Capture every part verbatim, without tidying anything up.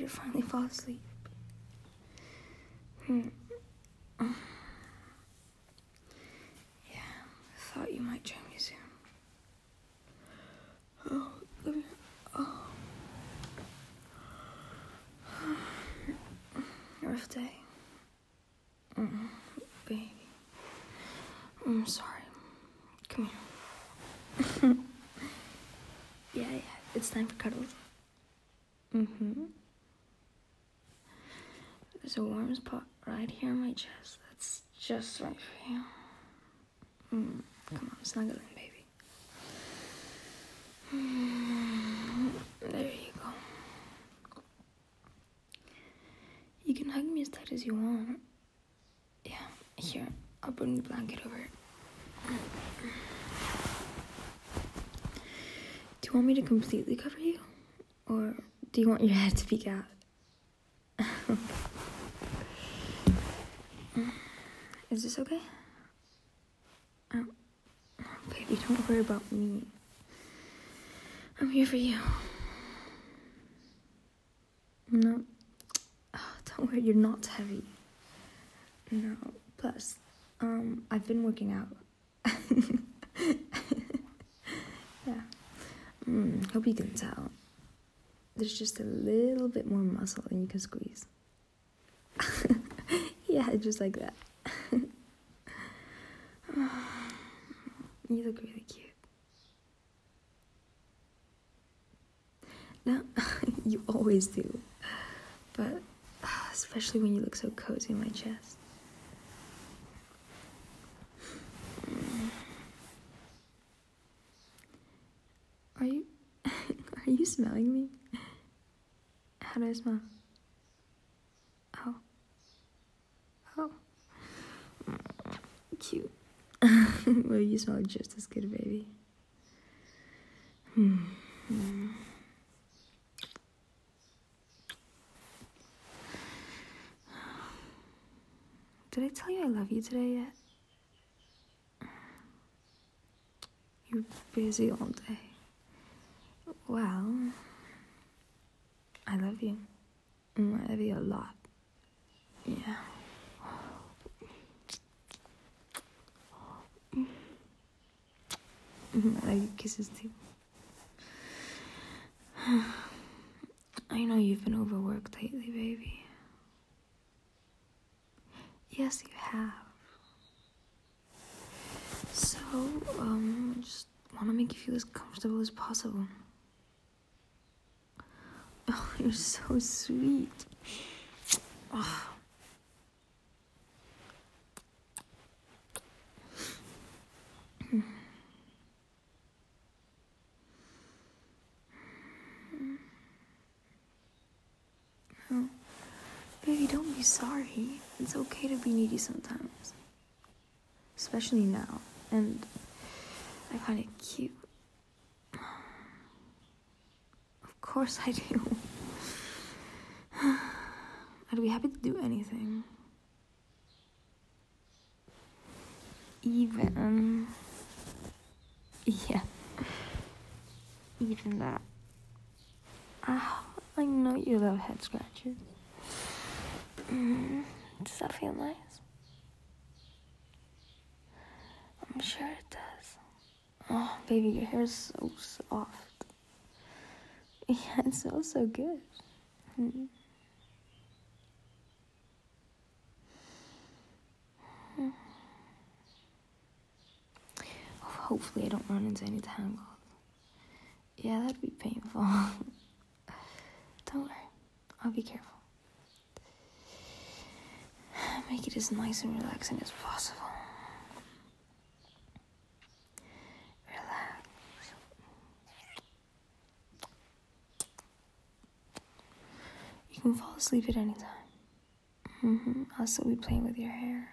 to finally fall asleep. Hmm. Yeah, I thought you might join me soon. Oh, let me... Oh. Rough day. Mm, baby. I'm sorry. Come here. Yeah, yeah, it's time for cuddles. Mm-hmm. There's a warm spot right here in my chest. That's just right for you. Mm, come on, snuggle in, baby. Mm, there you go. You can hug me as tight as you want. Yeah, here, I'll bring the blanket over. Do you want me to completely cover you? Or do you want your head to peek out? Is this okay? Oh, baby, don't worry about me. I'm here for you. No. Oh, don't worry, you're not heavy. No. Plus, um, I've been working out. Yeah. Mm, hope you can tell. There's just a little bit more muscle than you can squeeze. Yeah, just like that. You look really cute. No, you always do. But especially when you look so cozy in my chest. Are you... Are you smelling me? How do I smell? Oh. Oh. Cute. Well, you smell just as good, baby. Hmm. Hmm. Did I tell you I love you today yet? You're busy all day. Well, I love you. Mm, I love you a lot. Yeah. I like your kisses too. I know you've been overworked lately, baby. Yes, you have. So, um, I just want to make you feel as comfortable as possible. Oh, you're so sweet. Oh. Oh, baby, don't be sorry. It's okay to be needy sometimes. Especially now. And I find it cute. Of course I do. I'd be happy to do anything. Even... Yeah. Even that. Ah, I know you love head scratches. Mm, does that feel nice? I'm sure it does. Oh, baby, your hair is so soft. Yeah, it smells so good. Mm. Mm. Oh, hopefully I don't run into any tangles. Yeah, that'd be painful. Don't worry, I'll be careful. Make it as nice and relaxing as possible. Relax. You can fall asleep at any time. Mm-hmm. I'll still be playing with your hair.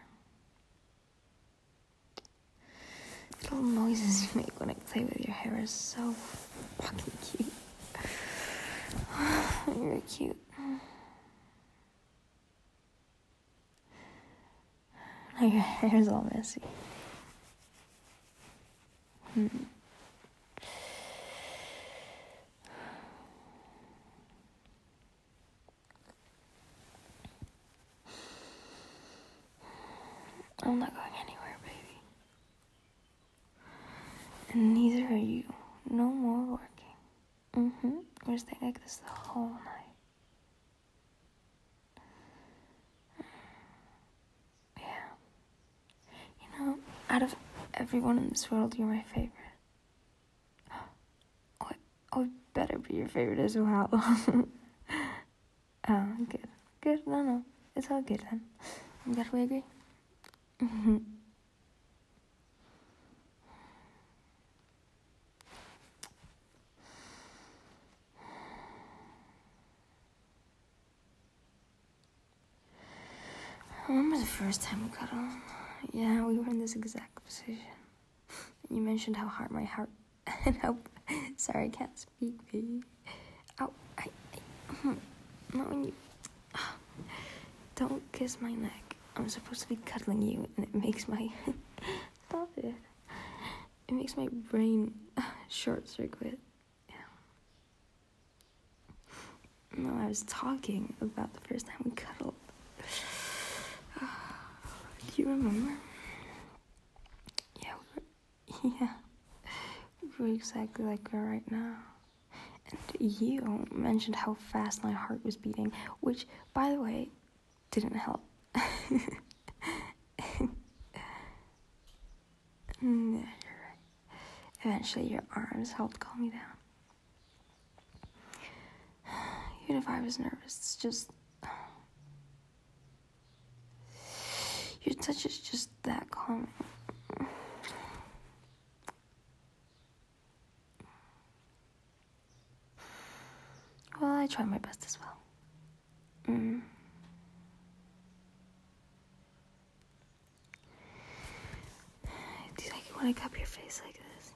The little noises you make when I play with your hair is so fucking cute. You're cute. Now your hair's all messy. Hmm. I'm not going anywhere, baby. And neither are you. No more working. Mm-hmm. We're staying like this the whole night. Yeah. You know, out of everyone in this world, you're my favorite. Oh, I, oh, it better be your favorite as well. Oh, good. Good. No, no. It's all good then. I'm glad we agree. Mm-hmm. I remember the first time we cuddled. Yeah, we were in this exact position. You mentioned how hard my heart and how sorry I can't speak, baby. Ow, I, I not when you don't kiss my neck. I'm supposed to be cuddling you, and it makes my stop it. It makes my brain short circuit. Yeah. No, I was talking about the first time we cuddled. Do you remember? Yeah, we were, yeah, we were exactly like we are right now. And you mentioned how fast my heart was beating, which, by the way, didn't help. No, you're right. Eventually, your arms helped calm me down. Even if I was nervous, it's just... Your touch is just that calming. Well, I try my best as well. Mm. Do you like it when I cup your face like this?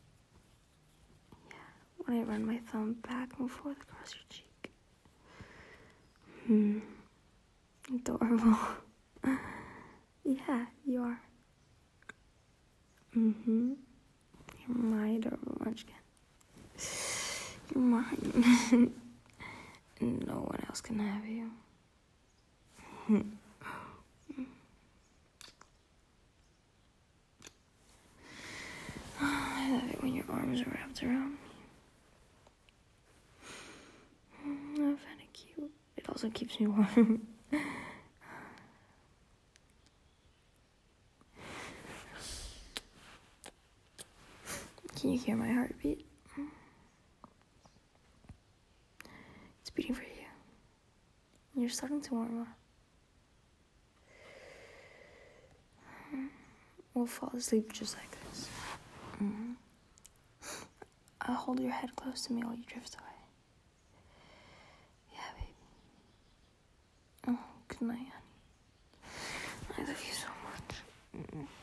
Yeah, when I run my thumb back and forth across your cheek. Hmm. Adorable. Yeah, you are. Mm-hmm. You're my adorable munchkin. You're mine. No one else can have you. I love it when your arms are wrapped around me. I find it cute. It also keeps me warm. Can you hear my heartbeat? It's beating for you. You're starting to warm up. We'll fall asleep just like this. Mm-hmm. I'll hold your head close to me while you drift away. Yeah, baby. Oh, good night, honey. I love you so much. Mm-hmm.